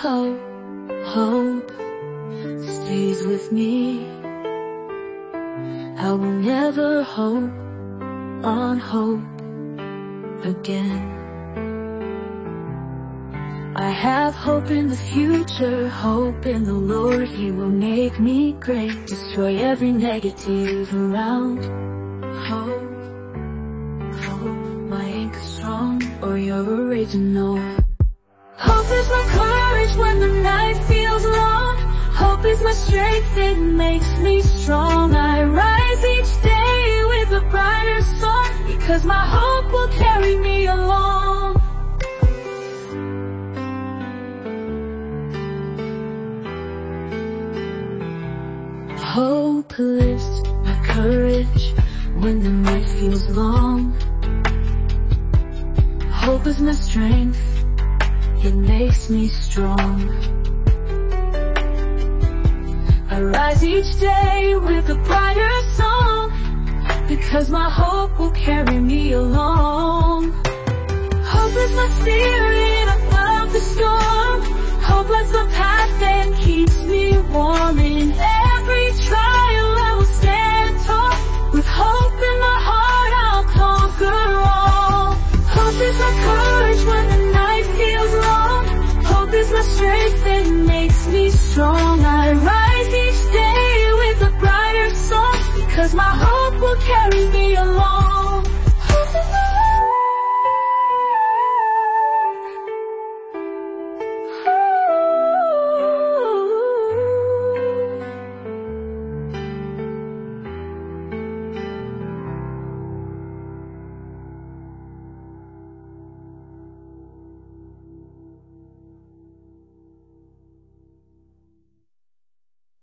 Hope, hope stays with me. I will never hope on hope again. I have hope in the future, hope in the Lord. He will make me great, destroy every negative around. Hope, hope, my anchor strong, or you're original. Hope is my courage when the night feels long. Hope is my strength, it makes me strong. I rise each day with a brighter song, because my hope will carry me along. Hope lifts my courage when the night feels long. Hope is my strength, it makes me strong. I rise each day with a brighter song, because my hope will carry me along. Hope is my spirit above the storm. Hope lights the path that keeps me warm. In every trial I will stand tall. With hope in my heart I'll conquer all. Hope is my courage when the night feels long. Hope is my strength that makes me strong. I rise each day with a brighter song, because my hope will carry me along.